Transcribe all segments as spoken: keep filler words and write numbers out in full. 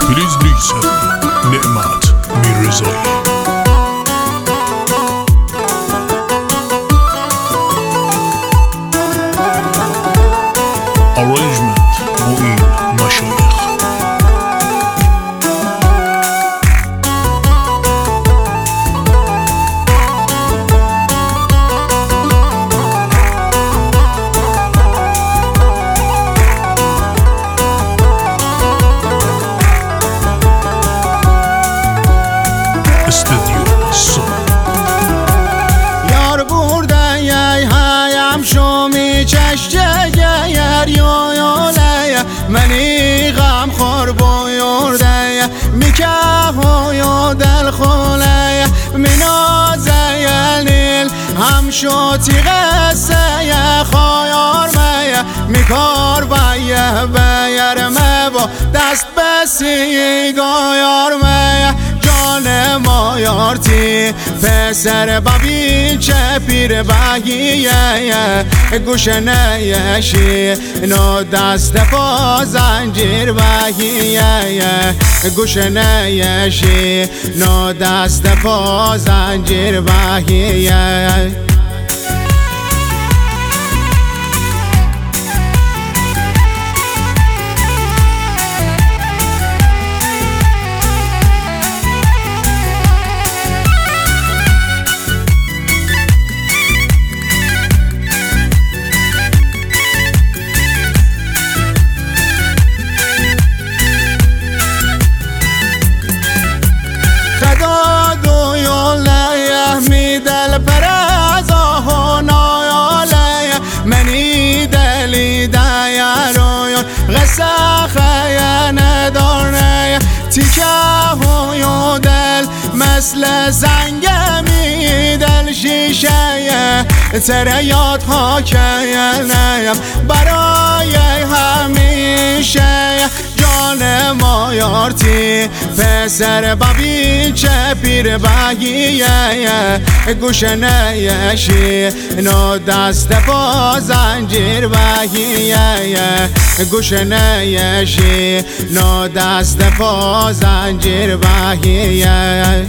Please listen نعمت میرزایی. Arrangement معین مشایخ. استودیو سون یار برده یای هایم شومی چشچه گر یا یا لیه منی غم خور بایورده میکه های دل خوله منازه نیل هم شوتی قصه خایار میه میکار بایه بیر مبا دست بسی گایار میه جان ما یارتی پسر بابی چه پیر بگیه گوش نیشی نو دست پا زنجیر بگیه گوش نیشی نو دست پا زنجیر بگیه دل پرزا و نایاله منی دلی دیرویان غصه خیانه دارنه تیکه و دل مثل زنگ می دل شیشه تره یادها که نیم برای همیشه جان ما یارتی پسر بابی چه پیر بگیه گوش نیشی نو دست پا زنجیر بگیه گوش نیشی نو دست پا زنجیر بگیه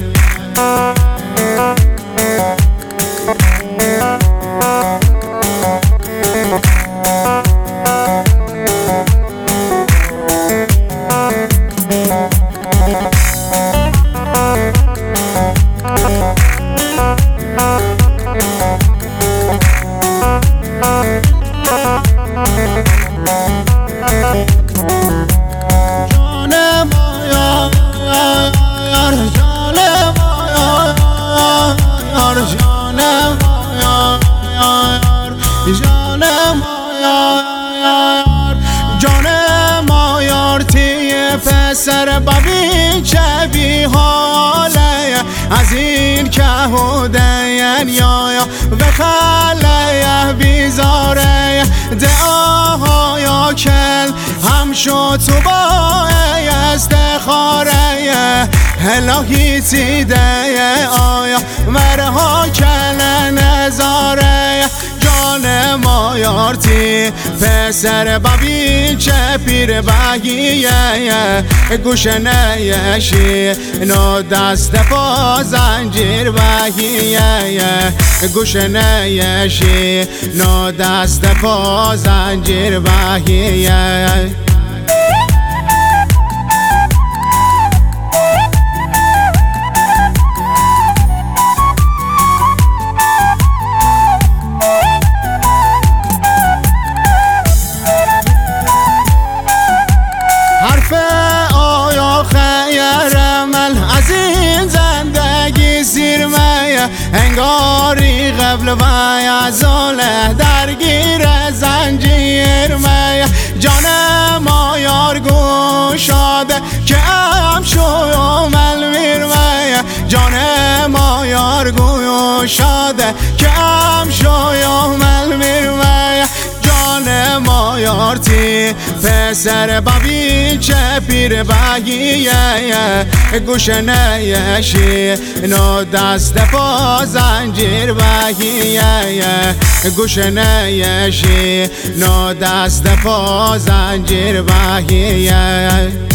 جان ما یارتی پسر بابی چه بی حاله از این که هودین یا یا بخله بیزاره دعاها کل هم شد تو با استخاره الهی تیده آیا مرها کل نظاره جان ما یارتی پسر بابی چه پیر بگیه گوش نیشی نو دست پا زنجیر بگیه گوش نیشی نو دست پا زنجیر بگیه از این زندگی سیرمه انگاری قبل و ازاله درگیر زنجیر میه جان ما یار گوشاده که هم شو ملمیر میه جان ما یار گوشاده که هم شو ملمیر میه جان ما یارتی پسر بابی چه پیر بگیه گوش نیشی نو دست پا زنجیر بگیه گوش نیشی نو دست پا زنجیر بگیه